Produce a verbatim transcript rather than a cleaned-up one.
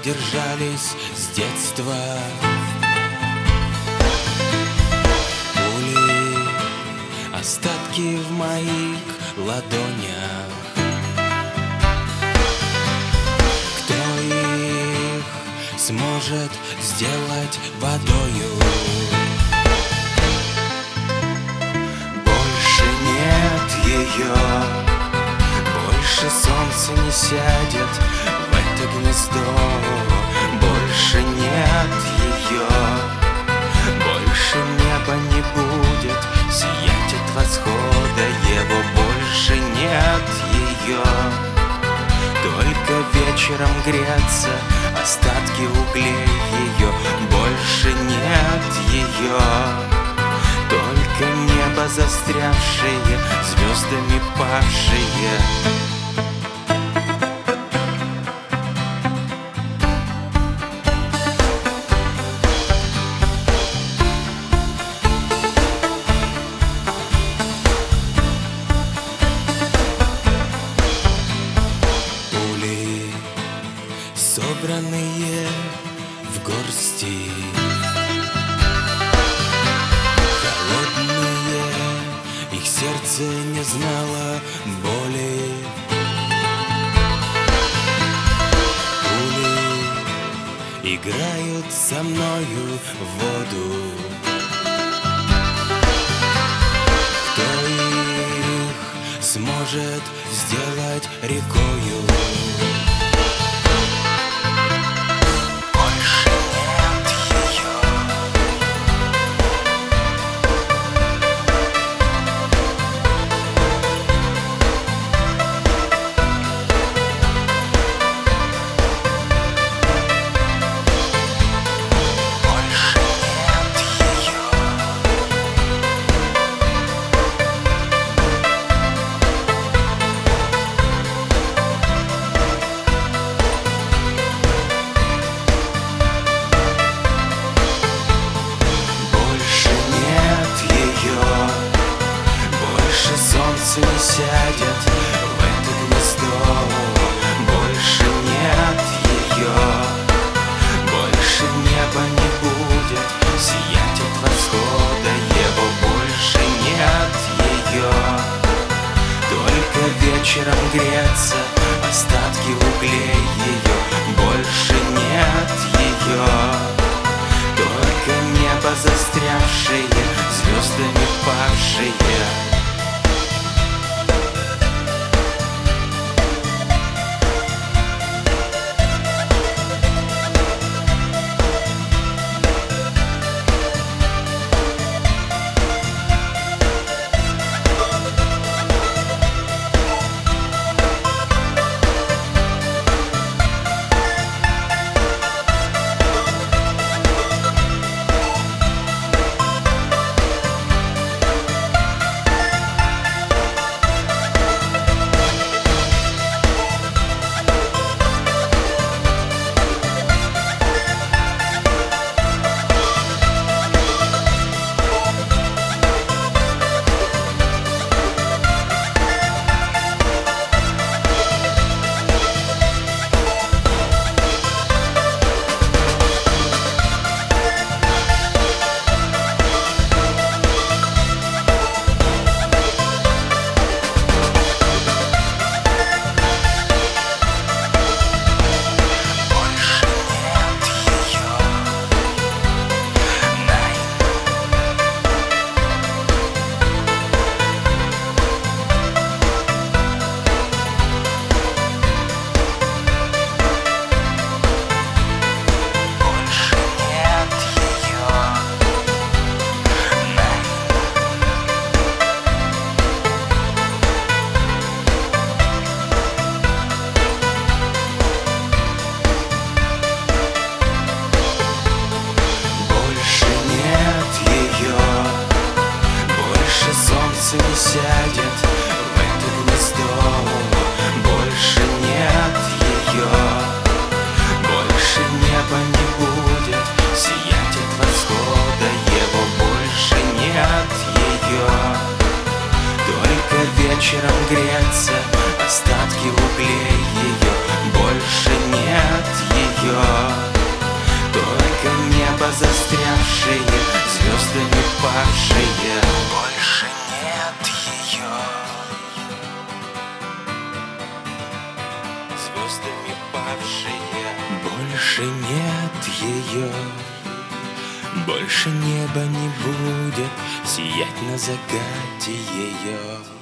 держались с детства. Пули, остатки в моих ладонях. Кто их сможет сделать водою? Больше нет ее, больше солнце не сядет в это гнездо. Больше нет ее, больше неба не будет сиять от восхода его. Больше нет ее, только вечером греться остатки углей ее. Больше нет ее, только небо застрявшее, звездами павшие. Пули, собранные в горсти, холодные, их сердце не знало боли. Пули играют со мною в воду. Кто их сможет сделать рекою? Больше нет ее, больше нет ее, больше нет ее, больше солнце не сядет в это гнездо. Больше нет ее, больше неба не будет сиять от восхода его. Больше нет ее, только вечером греться остатки углей ее. Больше нет ее, только небо застрявшее, звездами павшие. павшие, звездами павшие. Больше нет ее. Звездами павшие. Больше нет ее. Больше неба не будет сиять на закате ее.